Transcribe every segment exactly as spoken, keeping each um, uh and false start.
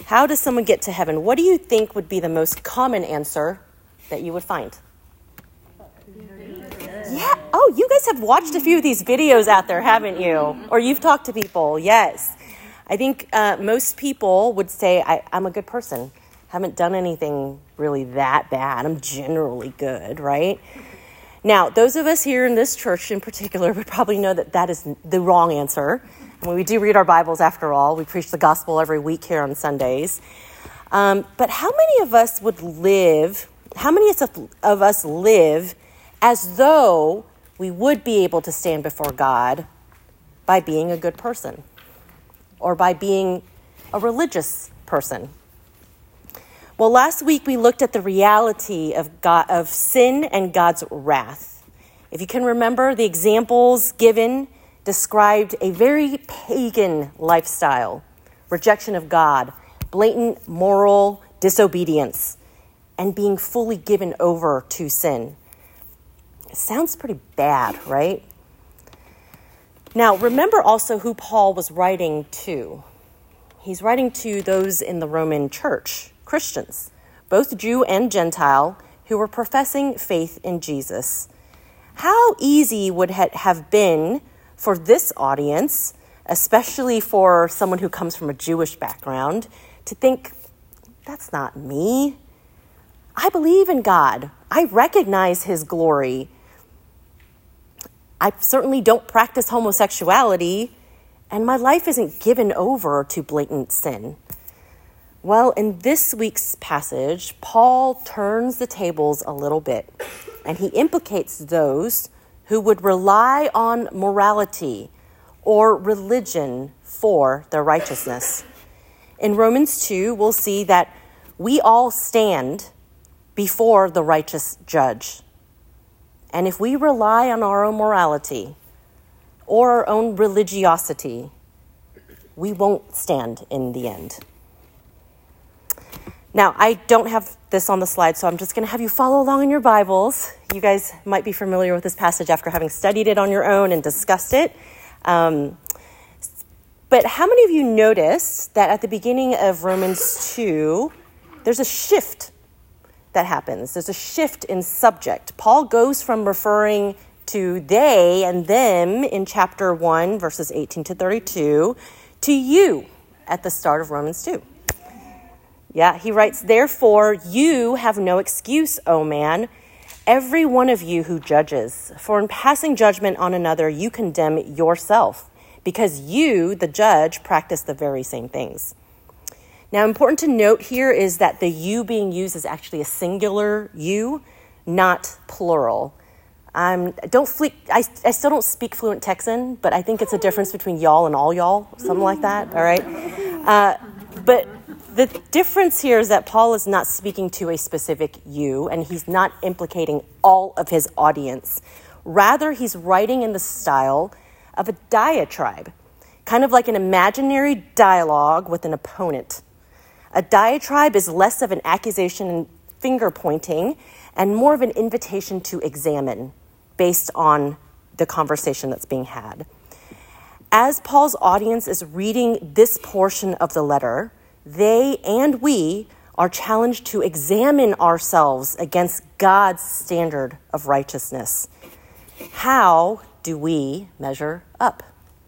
How does someone get to heaven? What do you think would be the most common answer that you would find? Yeah. Oh, you guys have watched a few of these videos out there, haven't you? Or you've talked to people. Yes. I think uh, most people would say, I, I'm a good person. Haven't done anything really that bad. I'm generally good, right? Now, those of us here in this church in particular would probably know that that is the wrong answer. When we do read our Bibles, after all, we preach the gospel every week here on Sundays. Um, but how many of us would live, how many of us live as though we would be able to stand before God by being a good person or by being a religious person? Well, last week we looked at the reality of God, of sin and God's wrath. If you can remember, the examples given described a very pagan lifestyle, rejection of God, blatant moral disobedience, and being fully given over to sin. It sounds pretty bad, right? Now, remember also who Paul was writing to. He's writing to those in the Roman church, Christians, both Jew and Gentile, who were professing faith in Jesus. How easy would it have been for this audience, especially for someone who comes from a Jewish background, to think, that's not me. I believe in God. I recognize his glory. I certainly don't practice homosexuality, and my life isn't given over to blatant sin. Well, in this week's passage, Paul turns the tables a little bit, and he implicates those who would rely on morality or religion for their righteousness. In Romans two, we'll see that we all stand before the righteous judge. And if we rely on our own morality or our own religiosity, we won't stand in the end. Now, I don't have this on the slide, so I'm just going to have you follow along in your Bibles. You guys might be familiar with this passage after having studied it on your own and discussed it. Um, but how many of you noticed that at the beginning of Romans two, there's a shift that happens? There's a shift in subject. Paul goes from referring to they and them in chapter one, verses eighteen to thirty-two, to you at the start of Romans two. Yeah, he writes, therefore, you have no excuse, O man, every one of you who judges. For in passing judgment on another, you condemn yourself, because you, the judge, practice the very same things. Now, important to note here is that the you being used is actually a singular you, not plural. Um, don't fle- I, I still don't speak fluent Texan, but I think it's a difference between y'all and all y'all, something like that, all right? Uh, but the difference here is that Paul is not speaking to a specific you, and he's not implicating all of his audience. Rather, he's writing in the style of a diatribe, kind of like an imaginary dialogue with an opponent. A diatribe is less of an accusation and finger pointing and more of an invitation to examine based on the conversation that's being had. As Paul's audience is reading this portion of the letter, they and we are challenged to examine ourselves against God's standard of righteousness. How do we measure up?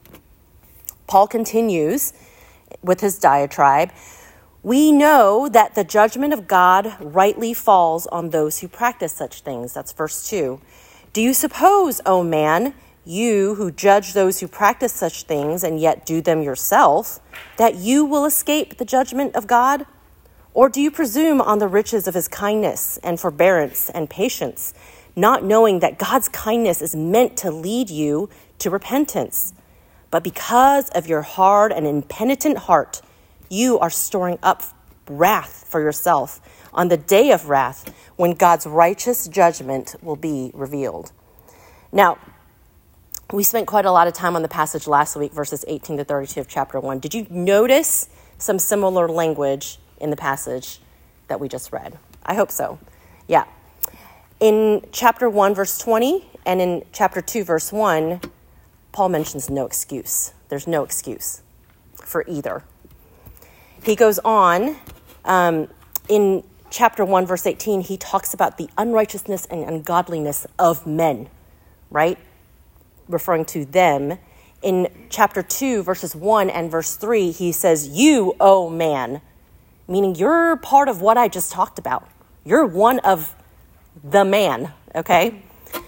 Paul continues with his diatribe. We know that the judgment of God rightly falls on those who practice such things. That's verse two. Do you suppose, O man, you who judge those who practice such things and yet do them yourself, that you will escape the judgment of God? Or do you presume on the riches of his kindness and forbearance and patience, not knowing that God's kindness is meant to lead you to repentance? But because of your hard and impenitent heart, you are storing up wrath for yourself on the day of wrath when God's righteous judgment will be revealed. Now, we spent quite a lot of time on the passage last week, verses eighteen to thirty-two of chapter one. Did you notice some similar language in the passage that we just read? I hope so. Yeah. In chapter one, verse twenty, and in chapter two, verse one, Paul mentions no excuse. There's no excuse for either. He goes on, um, in chapter one, verse eighteen, he talks about the unrighteousness and ungodliness of men, right? Referring to them. In chapter two, verses one and verse three, he says, you, O man, meaning you're part of what I just talked about. You're one of the man, okay?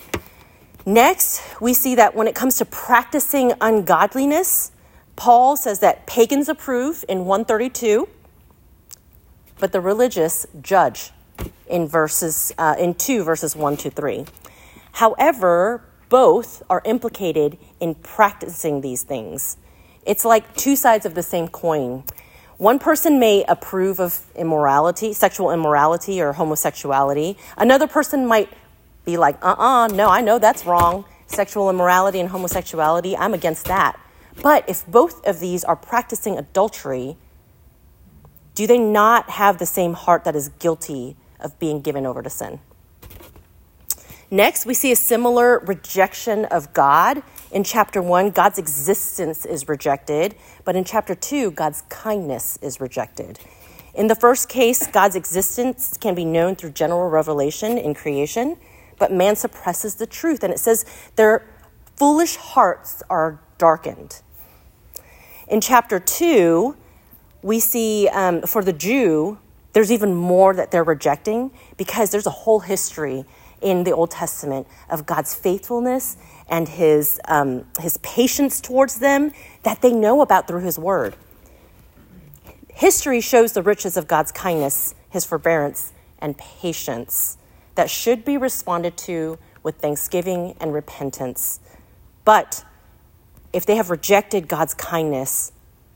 Next, we see that when it comes to practicing ungodliness, Paul says that pagans approve in one thirty-two, but the religious judge in verses uh, in two verses one to three. However, both are implicated in practicing these things. It's like two sides of the same coin. One person may approve of immorality, sexual immorality or homosexuality. Another person might be like, uh-uh, no, I know that's wrong. Sexual immorality and homosexuality, I'm against that. But if both of these are practicing adultery, do they not have the same heart that is guilty of being given over to sin? Next, we see a similar rejection of God. In chapter one, God's existence is rejected, but in chapter two, God's kindness is rejected. In the first case, God's existence can be known through general revelation in creation, but man suppresses the truth, and it says their foolish hearts are darkened. In chapter two, we see um, for the Jew, there's even more that they're rejecting because there's a whole history in the Old Testament of God's faithfulness and his um, his patience towards them that they know about through his word. History shows the riches of God's kindness, his forbearance, and patience that should be responded to with thanksgiving and repentance. But if they have rejected God's kindness,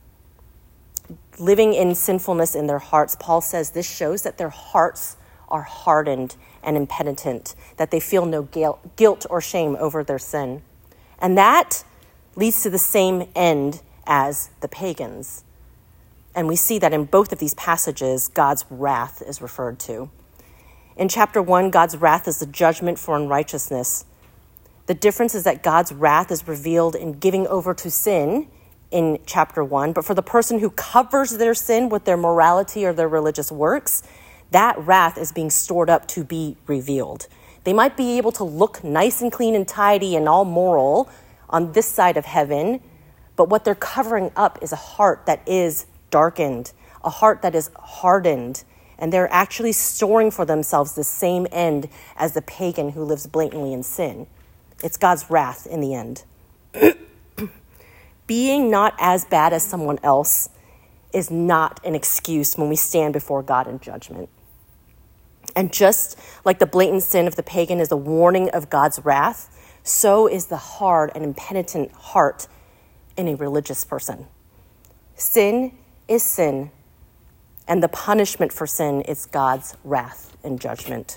living in sinfulness in their hearts, Paul says this shows that their hearts are hardened and impenitent, that they feel no guilt or shame over their sin. And that leads to the same end as the pagans. And we see that in both of these passages, God's wrath is referred to. In chapter one, God's wrath is the judgment for unrighteousness. The difference is that God's wrath is revealed in giving over to sin in chapter one, but for the person who covers their sin with their morality or their religious works, that wrath is being stored up to be revealed. They might be able to look nice and clean and tidy and all moral on this side of heaven, but what they're covering up is a heart that is darkened, a heart that is hardened, and they're actually storing for themselves the same end as the pagan who lives blatantly in sin. It's God's wrath in the end. Being not as bad as someone else is not an excuse when we stand before God in judgment. And just like the blatant sin of the pagan is a warning of God's wrath, so is the hard and impenitent heart in a religious person. Sin is sin, and the punishment for sin is God's wrath and judgment.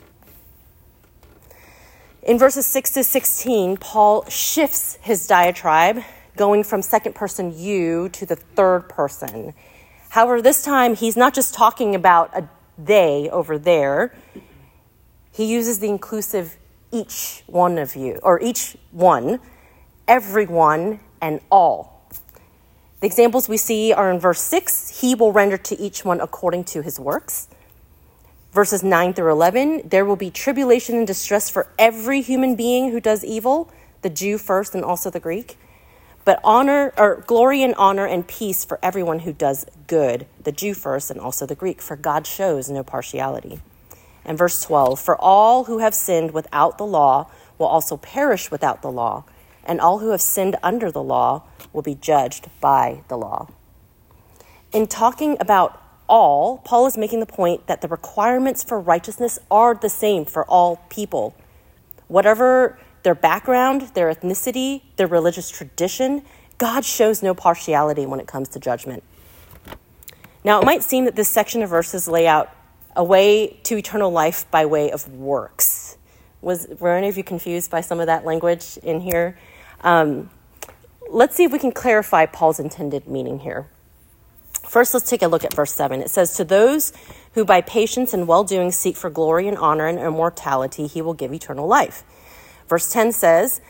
In verses six to sixteen, Paul shifts his diatribe, going from second person you to the third person. However, this time he's not just talking about a they over there. He uses the inclusive each one of you, or each one, everyone, and all. The examples we see are in verse six, he will render to each one according to his works. Verses nine through eleven, there will be tribulation and distress for every human being who does evil, the Jew first and also the Greek. But honor, or glory and honor and peace for everyone who does good, the Jew first and also the Greek, for God shows no partiality. And verse twelve, for all who have sinned without the law will also perish without the law, and all who have sinned under the law will be judged by the law. In talking about all, Paul is making the point that the requirements for righteousness are the same for all people. Whatever their background, their ethnicity, their religious tradition, God shows no partiality when it comes to judgment. Now, it might seem that this section of verses lay out a way to eternal life by way of works. Was were any of you confused by some of that language in here? Um, let's see if we can clarify Paul's intended meaning here. First, let's take a look at verse seven. It says, to those who by patience and well-doing seek for glory and honor and immortality, he will give eternal life. Verse ten says,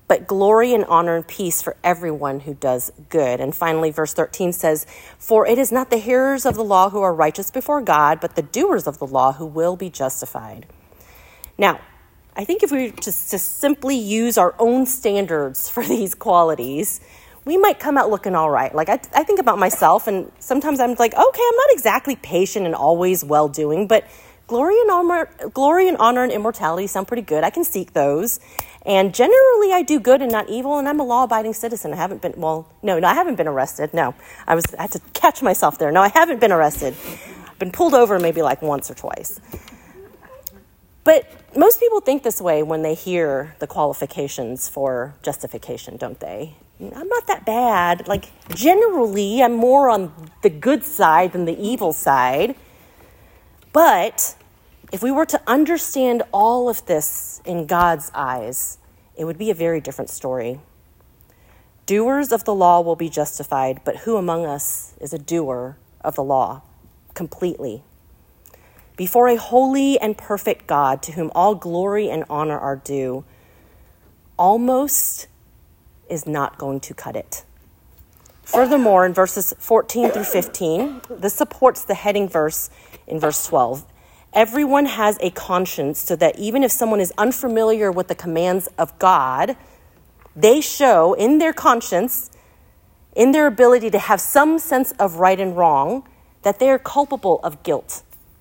but glory and honor and peace for everyone who does good. And finally, verse thirteen says, for it is not the hearers of the law who are righteous before God, but the doers of the law who will be justified. Now, I think if we were just to simply use our own standards for these qualities, we might come out looking all right. Like I, I think about myself, and sometimes I'm like, okay, I'm not exactly patient and always well-doing, but glory and honor, glory and honor and immortality sound pretty good. I can seek those. And generally, I do good and not evil, and I'm a law-abiding citizen. I haven't been, well, no, no, I haven't been arrested. No, I was I had to catch myself there. No, I haven't been arrested. I've been pulled over maybe like once or twice. But most people think this way when they hear the qualifications for justification, don't they? I'm not that bad. Like, generally, I'm more on the good side than the evil side. But if we were to understand all of this in God's eyes, it would be a very different story. Doers of the law will be justified, but who among us is a doer of the law completely? Before a holy and perfect God, to whom all glory and honor are due, almost is not going to cut it. Furthermore, in verses fourteen through fifteen, this supports the heading verse in verse twelve. Everyone has a conscience, so that even if someone is unfamiliar with the commands of God, they show in their conscience, in their ability to have some sense of right and wrong, that they are culpable of guilt.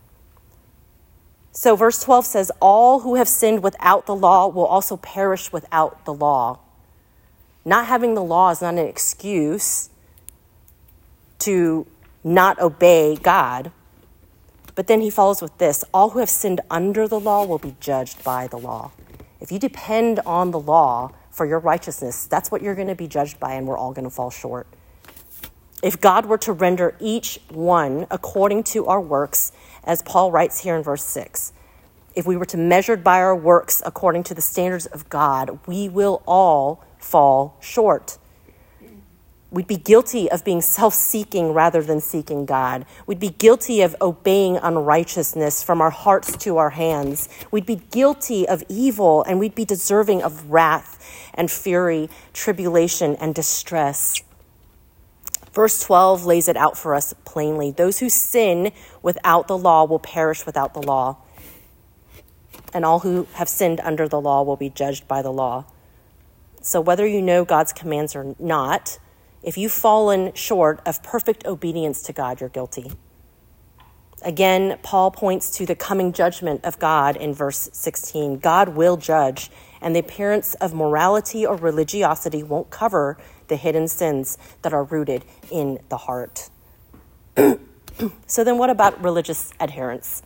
So verse twelve says, all who have sinned without the law will also perish without the law. Not having the law is not an excuse to not obey God. But then he follows with this, all who have sinned under the law will be judged by the law. If you depend on the law for your righteousness, that's what you're going to be judged by, and we're all going to fall short. If God were to render each one according to our works, as Paul writes here in verse six, if we were to measure by our works according to the standards of God, we will all fall short. We'd be guilty of being self-seeking rather than seeking God. We'd be guilty of obeying unrighteousness from our hearts to our hands. We'd be guilty of evil, and we'd be deserving of wrath and fury, tribulation and distress. Verse twelve lays it out for us plainly. Those who sin without the law will perish without the law, and all who have sinned under the law will be judged by the law. So whether you know God's commands or not, if you've fallen short of perfect obedience to God, you're guilty. Again, Paul points to the coming judgment of God in verse sixteen. God will judge, and the appearance of morality or religiosity won't cover the hidden sins that are rooted in the heart. So then what about religious adherence?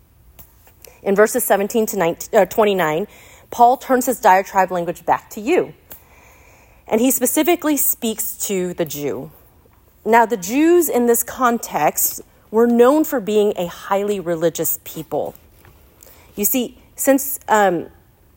In verses seventeen to nineteen, uh, twenty-nine, Paul turns his diatribe language back to you. And he specifically speaks to the Jew. Now, the Jews in this context were known for being a highly religious people. You see, since, um,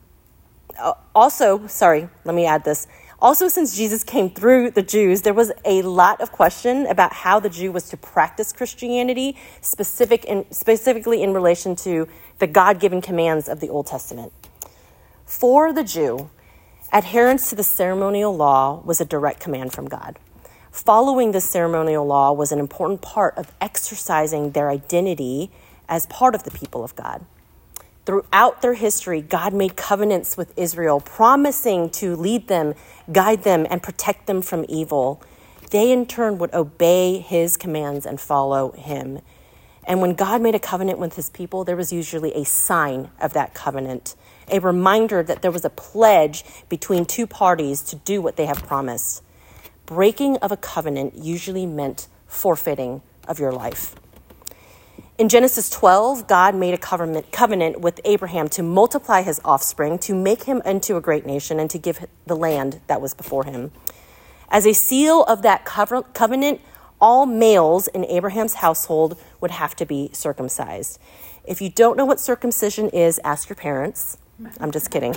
also, sorry, let me add this. Also, since Jesus came through the Jews, there was a lot of question about how the Jew was to practice Christianity, specific in, specifically in relation to the God-given commands of the Old Testament. For the Jew, adherence to the ceremonial law was a direct command from God. Following the ceremonial law was an important part of exercising their identity as part of the people of God. Throughout their history, God made covenants with Israel, promising to lead them, guide them, and protect them from evil. They, in turn, would obey his commands and follow him. And when God made a covenant with his people, there was usually a sign of that covenant, a reminder that there was a pledge between two parties to do what they have promised. Breaking of a covenant usually meant forfeiting of your life. In Genesis twelve, God made a covenant, covenant with Abraham to multiply his offspring, to make him into a great nation, and to give the land that was before him. As a seal of that covenant, all males in Abraham's household would have to be circumcised. If you don't know what circumcision is, ask your parents. I'm just kidding.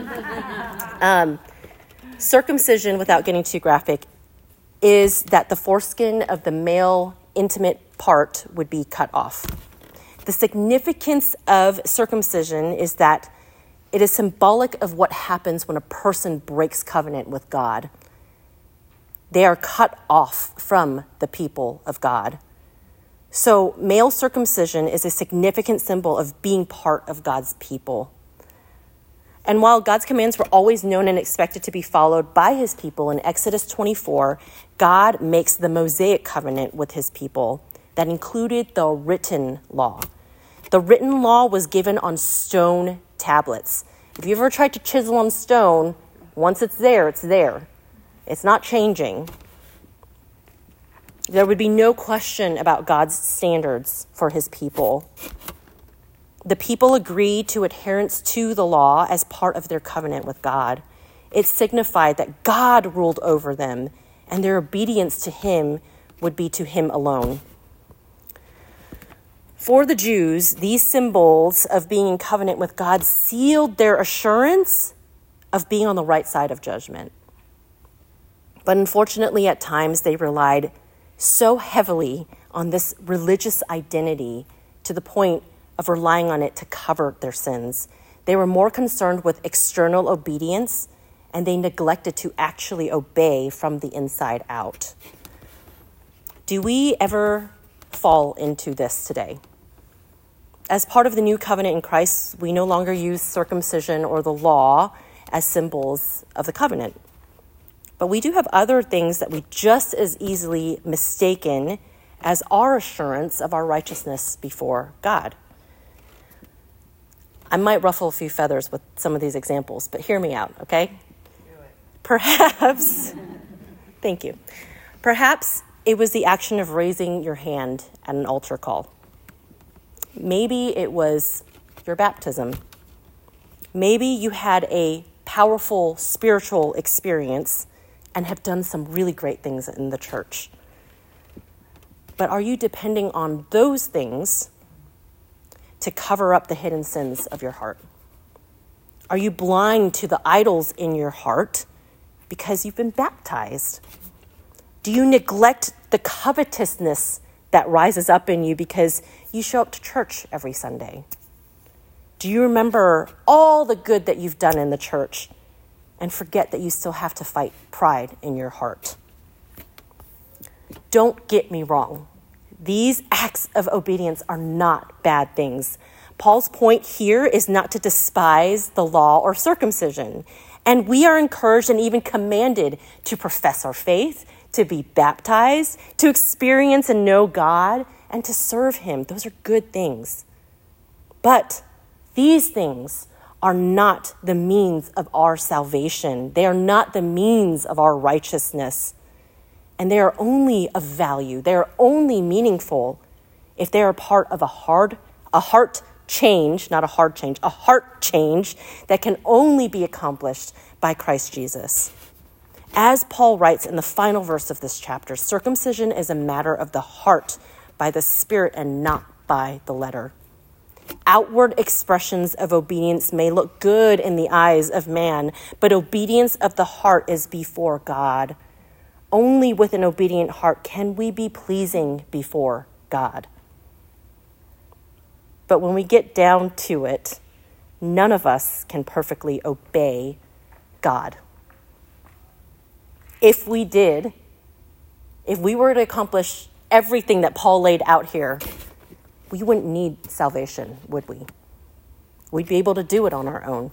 Um, circumcision, without getting too graphic, is that the foreskin of the male intimate part would be cut off. The significance of circumcision is that It is symbolic of what happens when a person breaks covenant with God. They are cut off from the people of God. So male circumcision is a significant symbol of being part of God's people. And while God's commands were always known and expected to be followed by his people, in Exodus twenty-four, God makes the Mosaic covenant with his people that included the written law. The written law was given on stone tablets. If you ever tried to chisel on stone, once it's there, it's there. It's not changing. There would be no question about God's standards for his people. The people agreed to adherence to the law as part of their covenant with God. It signified that God ruled over them, and their obedience to him would be to him alone. For the Jews, these symbols of being in covenant with God sealed their assurance of being on the right side of judgment. But unfortunately, at times, they relied so heavily on this religious identity to the point of relying on it to cover their sins. They were more concerned with external obedience, and they neglected to actually obey from the inside out. Do we ever fall into this today? As part of the new covenant in Christ, we no longer use circumcision or the law as symbols of the covenant. But we do have other things that we just as easily mistaken as our assurance of our righteousness before God. I might ruffle a few feathers with some of these examples, but hear me out, okay? Perhaps, thank you. Perhaps it was the action of raising your hand at an altar call. Maybe it was your baptism. Maybe you had a powerful spiritual experience and have done some really great things in the church. But are you depending on those things to cover up the hidden sins of your heart? Are you blind to the idols in your heart because you've been baptized? Do you neglect the covetousness that rises up in you because you show up to church every Sunday? Do you remember all the good that you've done in the church and forget that you still have to fight pride in your heart? Don't get me wrong. These acts of obedience are not bad things. Paul's point here is not to despise the law or circumcision. And we are encouraged and even commanded to profess our faith, to be baptized, to experience and know God, and to serve him. Those are good things. But these things are not the means of our salvation. They are not the means of our righteousness. And they are only of value. They are only meaningful if they are part of a hard, a heart change, not a hard change, a heart change that can only be accomplished by Christ Jesus. As Paul writes in the final verse of this chapter, circumcision is a matter of the heart by the Spirit and not by the letter. Outward expressions of obedience may look good in the eyes of man, but obedience of the heart is before God. Only with an obedient heart can we be pleasing before God. But when we get down to it, none of us can perfectly obey God. If we did, if we were to accomplish everything that Paul laid out here, we wouldn't need salvation, would we? We'd be able to do it on our own.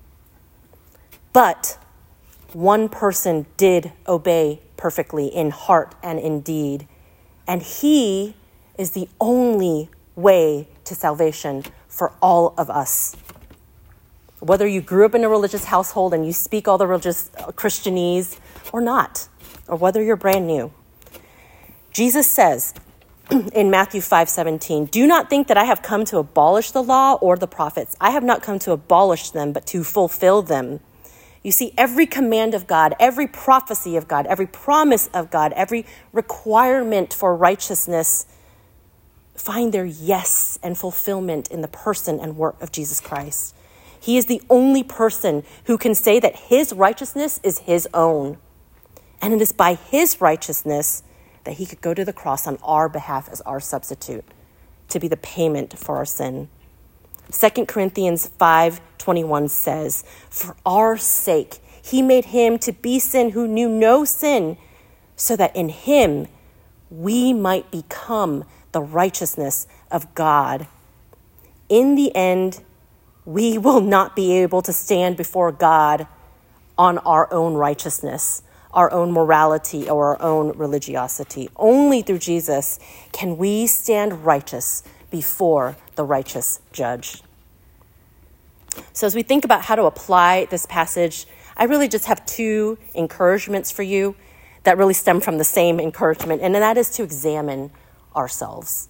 But one person did obey perfectly in heart and in deed, and he is the only way to salvation for all of us. Whether you grew up in a religious household and you speak all the religious Christianese or not, or whether you're brand new. Jesus says in Matthew five seventeen, "Do not think that I have come to abolish the law or the prophets. I have not come to abolish them, but to fulfill them." You see, every command of God, every prophecy of God, every promise of God, every requirement for righteousness find their yes and fulfillment in the person and work of Jesus Christ. He is the only person who can say that his righteousness is his own. And it is by his righteousness that he could go to the cross on our behalf as our substitute to be the payment for our sin. Second Corinthians five twenty-one says, "For our sake, he made him to be sin who knew no sin, so that in him we might become the righteousness of God." In the end, we will not be able to stand before God on our own righteousness, our own morality, or our own religiosity. Only through Jesus can we stand righteous before the righteous judge. So as we think about how to apply this passage, I really just have two encouragements for you that really stem from the same encouragement, and that is to examine ourselves.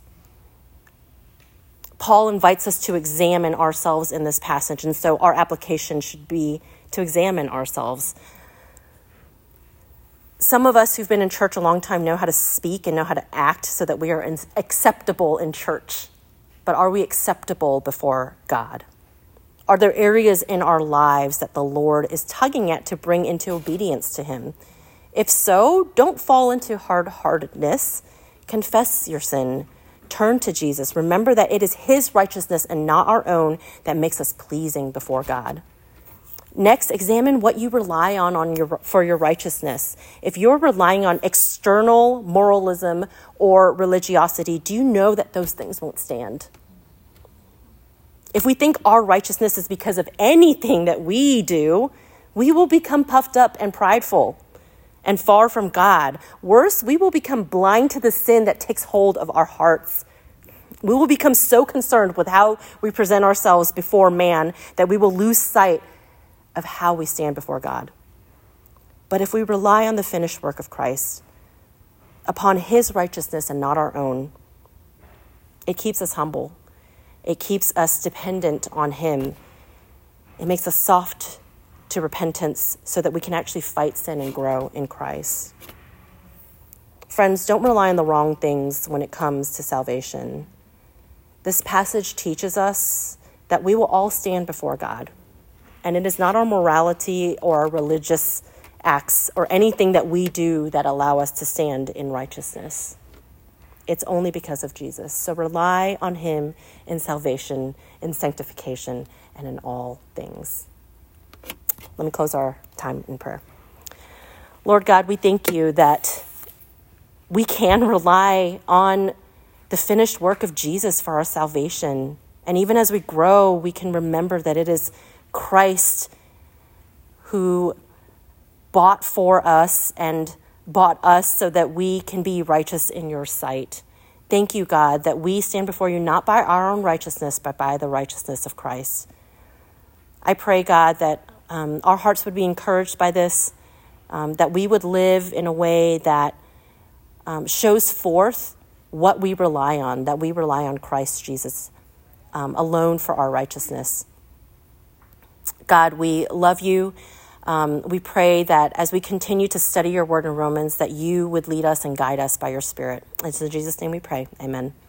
Paul invites us to examine ourselves in this passage, and so our application should be to examine ourselves. Some of us who've been in church a long time know how to speak and know how to act so that we are acceptable in church. But are we acceptable before God? Are there areas in our lives that the Lord is tugging at to bring into obedience to him? If so, don't fall into hard-heartedness. Confess your sin. Turn to Jesus. Remember that it is his righteousness and not our own that makes us pleasing before God. Next, examine what you rely on, on your, for your righteousness. If you're relying on external moralism or religiosity, do you know that those things won't stand? If we think our righteousness is because of anything that we do, we will become puffed up and prideful and far from God. Worse, we will become blind to the sin that takes hold of our hearts. We will become so concerned with how we present ourselves before man that we will lose sight of how we stand before God. But if we rely on the finished work of Christ, upon his righteousness and not our own, it keeps us humble. It keeps us dependent on him. It makes us soft to repentance so that we can actually fight sin and grow in Christ. Friends, don't rely on the wrong things when it comes to salvation. This passage teaches us that we will all stand before God. And it is not our morality or our religious acts or anything that we do that allow us to stand in righteousness. It's only because of Jesus. So rely on him in salvation, in sanctification, and in all things. Let me close our time in prayer. Lord God, we thank you that we can rely on the finished work of Jesus for our salvation. And even as we grow, we can remember that it is Christ who bought for us and bought us so that we can be righteous in your sight. Thank you, God, that we stand before you not by our own righteousness, but by the righteousness of Christ. I pray, God, that um, our hearts would be encouraged by this, um, that we would live in a way that um, shows forth what we rely on, that we rely on Christ Jesus um, alone for our righteousness. God, we love you. Um, we pray that as we continue to study your word in Romans, that you would lead us and guide us by your Spirit. It's in Jesus' name we pray. Amen.